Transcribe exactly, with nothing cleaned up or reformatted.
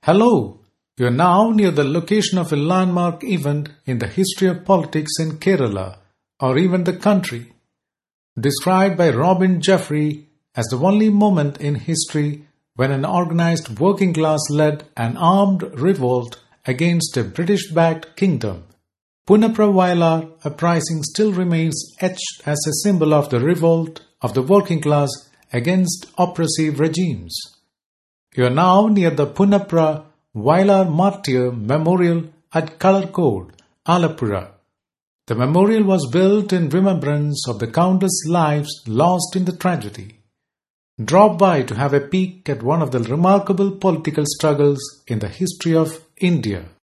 Hello, you are now near the location of a landmark event in the history of politics in Kerala, or even the country. Described by Robin Jeffrey as the only moment in history when an organized working class led an armed revolt against a British-backed kingdom. Punapura Vayalar uprising still remains etched as a symbol of the revolt of the working class against oppressive regimes. You are now near the Punapura Vayalar Martyr Memorial at Kalarkode, Alappuzha. The memorial was built in remembrance of the countless lives lost in the tragedy. Drop by to have a peek at one of the remarkable political struggles in the history of India.